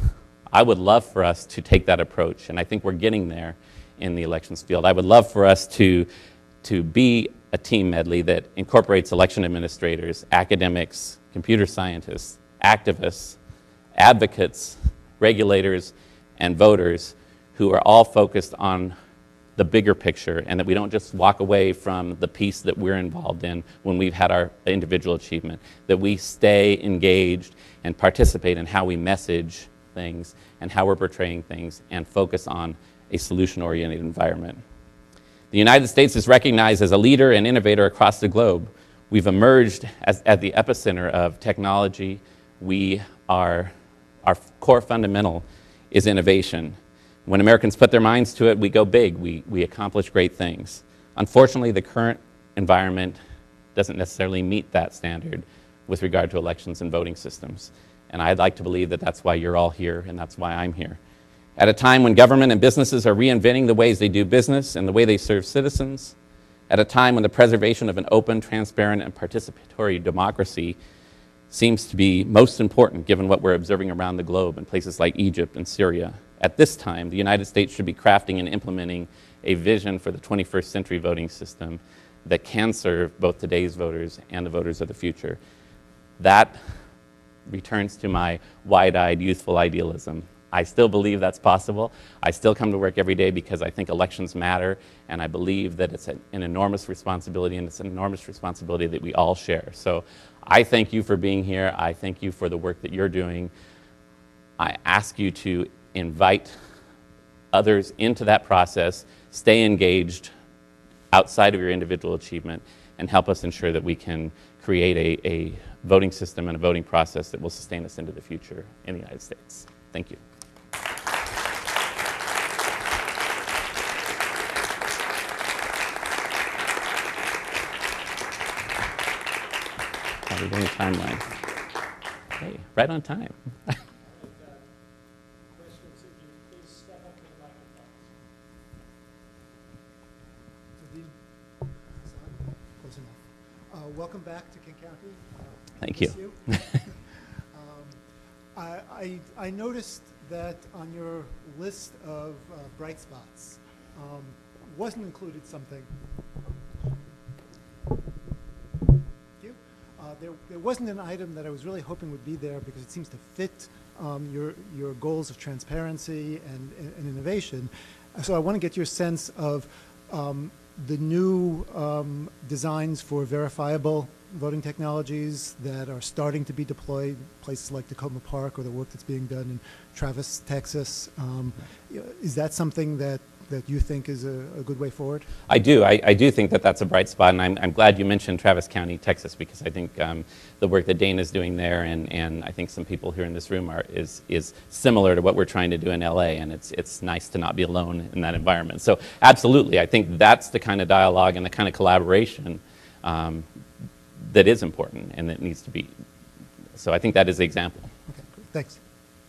I would love for us to take that approach, and I think we're getting there in the elections field. I would love for us to be a team medley that incorporates election administrators, academics, computer scientists, activists, advocates, regulators, and voters who are all focused on the bigger picture, and that we don't just walk away from the piece that we're involved in when we've had our individual achievement, that we stay engaged and participate in how we message things and how we're portraying things and focus on a solution-oriented environment. The United States is recognized as a leader and innovator across the globe. We've emerged at the epicenter of technology. Our core fundamental is innovation. When Americans put their minds to it, we go big. We accomplish great things. Unfortunately, the current environment doesn't necessarily meet that standard with regard to elections and voting systems. And I'd like to believe that that's why you're all here, and that's why I'm here. At a time when government and businesses are reinventing the ways they do business and the way they serve citizens, at a time when the preservation of an open, transparent, and participatory democracy seems to be most important given what we're observing around the globe in places like Egypt and Syria. At this time, the United States should be crafting and implementing a vision for the 21st century voting system that can serve both today's voters and the voters of the future. That returns to my wide-eyed, youthful idealism. I still believe that's possible. I still come to work every day because I think elections matter, and I believe that it's an enormous responsibility, and it's an enormous responsibility that we all share. So I thank you for being here. I thank you for the work that you're doing. I ask you to invite others into that process, stay engaged outside of your individual achievement, and help us ensure that we can create a voting system and a voting process that will sustain us into the future in the United States. Thank you. How are we doing timeline? Hey, right on time. Welcome back to King County. Thank you. I noticed that on your list of bright spots wasn't included something. Thank you. There wasn't an item that I was really hoping would be there because it seems to fit your goals of transparency and innovation. So I want to get your sense of the new designs for verifiable voting technologies that are starting to be deployed, places like Tacoma Park or the work that's being done in Travis, Texas. Is that something that you think is a good way forward? I do. I do think that that's a bright spot, and I'm glad you mentioned Travis County, Texas, because I think the work that Dana is doing there, and I think some people here in this room is similar to what we're trying to do in LA, and it's nice to not be alone in that environment. So absolutely, I think that's the kind of dialogue and the kind of collaboration that is important and that needs to be. So I think that is the example. Okay, great. Thanks.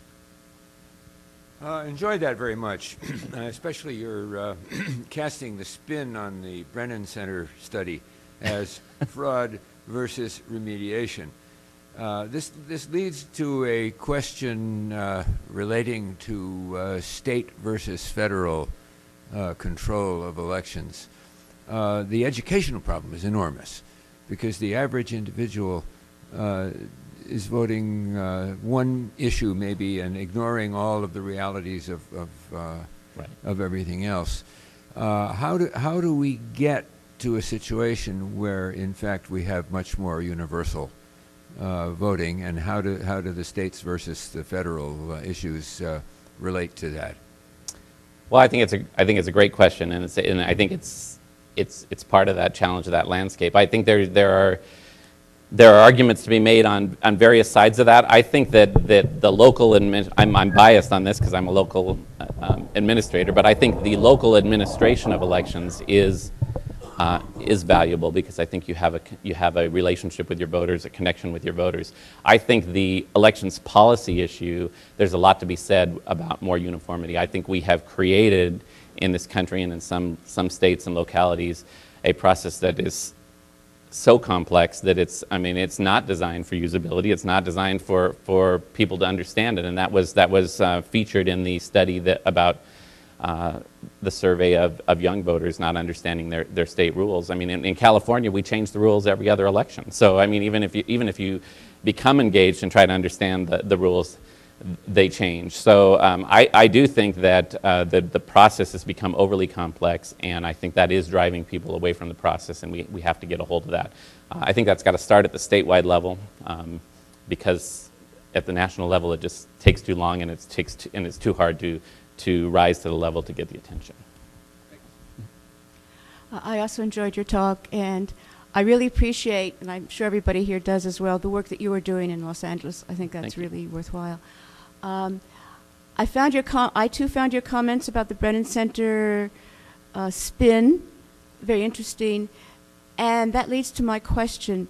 Enjoyed that very much, especially your casting the spin on the Brennan Center study as fraud versus remediation. This leads to a question relating to state versus federal control of elections. The educational problem is enormous because the average individual is voting one issue maybe and ignoring all of the realities of everything else. How do we get to a situation where in fact we have much more universal voting, and how do the states versus the federal issues relate to that? Well, I think it's a great question, and I think it's part of that challenge of that landscape. I think there are arguments to be made on various sides of that. I think that the local I'm biased on this because I'm a local administrator, but I think the local administration of elections is valuable because I think you have a relationship with your voters, a connection with your voters. I think the elections policy issue, there's a lot to be said about more uniformity. I think we have created in this country and in some states and localities a process that is so complex that it's not designed for usability. It's not designed for people to understand it, and that was featured in the study about the survey of young voters not understanding their state rules. I mean, in California, we change the rules every other election. So, I mean, even if you become engaged and try to understand the rules, they change. So I do think that the process has become overly complex, and I think that is driving people away from the process, and we have to get a hold of that. I think that's got to start at the statewide level, because at the national level it just takes too long, and it's too hard to rise to the level to get the attention. I also enjoyed your talk, and I really appreciate, and I'm sure everybody here does as well, the work that you are doing in Los Angeles. I think that's really worthwhile. I too found your comments about the Brennan Center spin very interesting, and that leads to my question.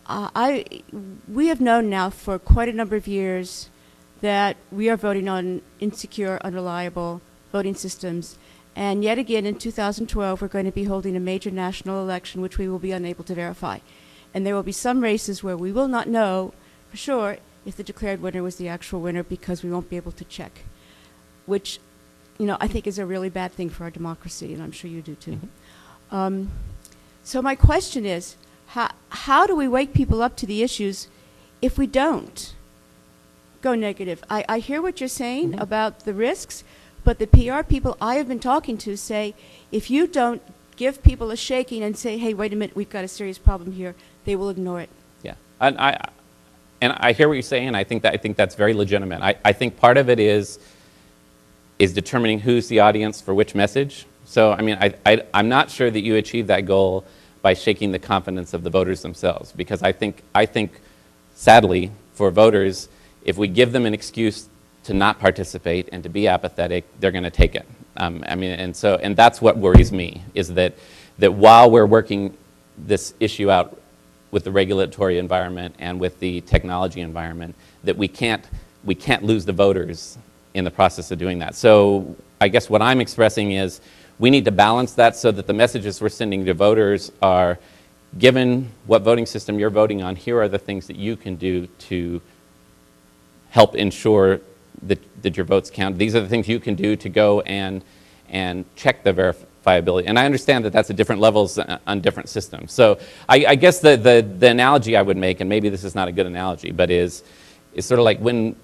We have known now for quite a number of years that we are voting on insecure, unreliable voting systems, and yet again in 2012 we're going to be holding a major national election which we will be unable to verify. And there will be some races where we will not know for sure if the declared winner was the actual winner because we won't be able to check, which, I think is a really bad thing for our democracy, and I'm sure you do too. Mm-hmm. So my question is, how do we wake people up to the issues if we don't go negative? I hear what you're saying about the risks, but the PR people I have been talking to say, if you don't give people a shaking and say, hey, wait a minute, we've got a serious problem here, they will ignore it. Yeah, and I hear what you're saying. I think that's very legitimate. I think part of it is determining who's the audience for which message. So, I mean, I'm not sure that you achieve that goal by shaking the confidence of the voters themselves, because I think sadly, for voters, if we give them an excuse to not participate and to be apathetic, they're going to take it. And that's what worries me, is that while we're working this issue out with the regulatory environment and with the technology environment, that we can't lose the voters in the process of doing that. So I guess what I'm expressing is we need to balance that so that the messages we're sending to voters are, given what voting system you're voting on, here are the things that you can do to help ensure that your votes count. These are the things you can do to go and check the verifiability. And I understand that that's at different levels on different systems. So I guess the analogy I would make, and maybe this is not a good analogy, but is sort of like when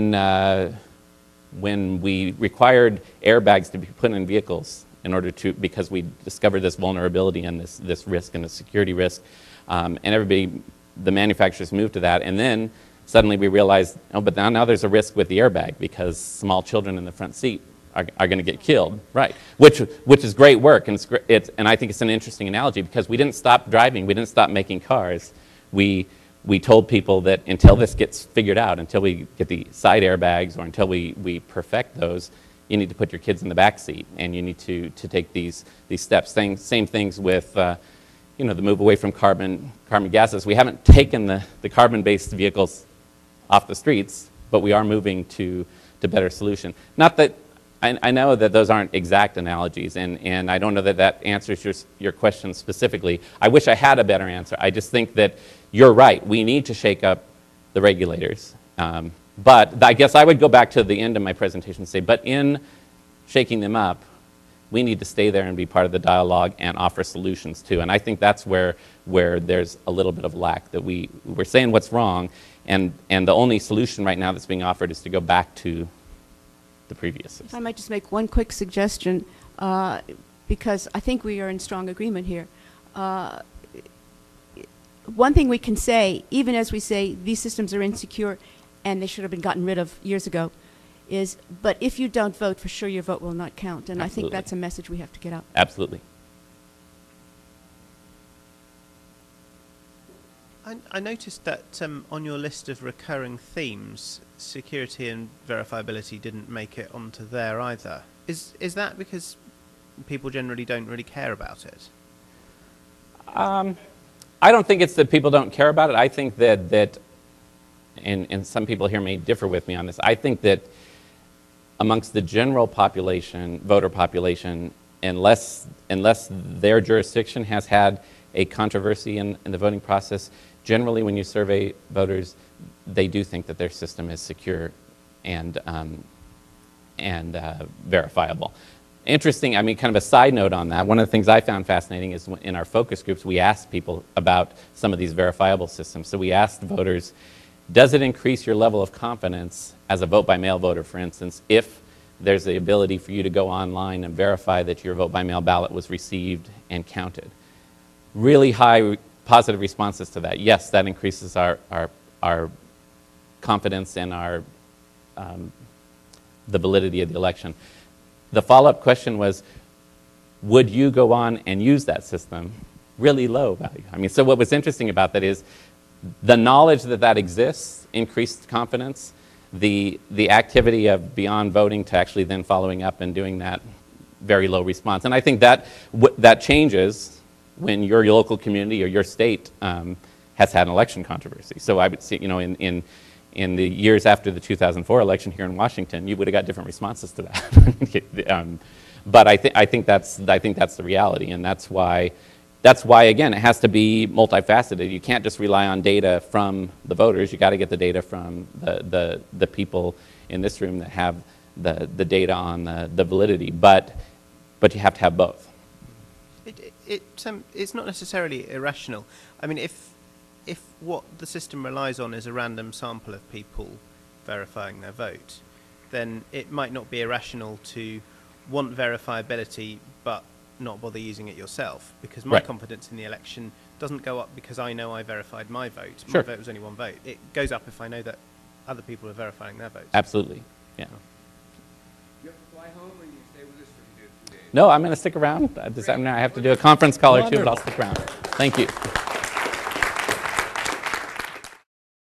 we required airbags to be put in vehicles because we discovered this vulnerability and this risk and the security risk, and the manufacturers moved to that, and then suddenly we realized, but now there's a risk with the airbag because small children in the front seat are going to get killed, right? Which is great work, and I think it's an interesting analogy because we didn't stop driving, we didn't stop making cars. We told people that until this gets figured out, until we get the side airbags, or until we perfect those, you need to put your kids in the back seat, and you need to take these steps. Same things with the move away from carbon gases. We haven't taken the carbon-based vehicles off the streets, but we are moving to better solution. Not that I know that those aren't exact analogies, and I don't know that answers your question specifically. I wish I had a better answer. I just think that you're right. We need to shake up the regulators. But I guess I would go back to the end of my presentation and say, but in shaking them up, we need to stay there and be part of the dialogue and offer solutions too. And I think that's where there's a little bit of lack, that we're saying what's wrong, and the only solution right now that's being offered is to go back to the previous system. If I might just make one quick suggestion, because I think we are in strong agreement here. One thing we can say, even as we say these systems are insecure and they should have been gotten rid of years ago, is, but if you don't vote, for sure your vote will not count. And Absolutely. I think that's a message we have to get out. Absolutely. I noticed that on your list of recurring themes, security and verifiability didn't make it onto there either. Is that because people generally don't really care about it? I don't think it's that people don't care about it. I think that and some people here may differ with me on this, I think that amongst the general population, voter population, unless their jurisdiction has had a controversy in the voting process, generally when you survey voters, they do think that their system is secure and verifiable. Interesting, I mean, kind of a side note on that, one of the things I found fascinating is in our focus groups, we asked people about some of these verifiable systems. So we asked voters, does it increase your level of confidence as a vote-by-mail voter, for instance, if there's the ability for you to go online and verify that your vote-by-mail ballot was received and counted? Really high positive responses to that. Yes, that increases our confidence in the validity of the election. The follow-up question was, would you go on and use that system? Really low value. I mean, so what was interesting about that is the knowledge that that exists increased confidence. The activity of beyond voting to actually then following up and doing that, very low response. And I think that that changes when your local community or your state has had an election controversy. So I would see, you know, in the years after the 2004 election here in Washington, you would have got different responses to that. But I think that's the reality, and that's why again it has to be multifaceted. You can't just rely on data from the voters. You got to get the data from the people in this room that have the data on the validity. But you have to have both. It's not necessarily irrational. I mean, if what the system relies on is a random sample of people verifying their vote, then it might not be irrational to want verifiability but not bother using it yourself, because my confidence in the election doesn't go up because I know I verified my vote. Sure. My vote was only one vote. It goes up if I know that other people are verifying their votes. Absolutely, yeah. You have to fly home, or you stay with us for 2 days? No, I'm going to stick around. I have to do a conference call or two, but I'll stick around. Thank you.